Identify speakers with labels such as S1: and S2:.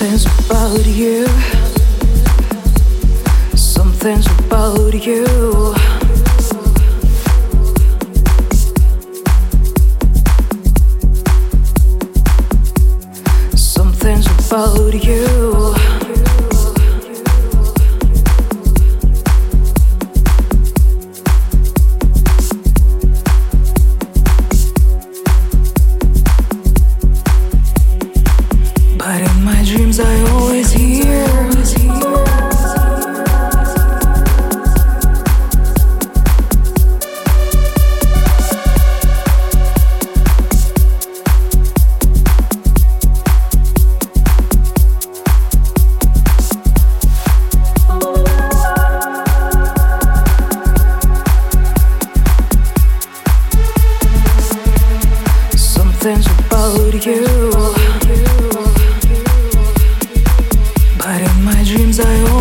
S1: Something's about you. Something's about you. Something's about you. But in my dreams I always hear something's about you. But in my dreams I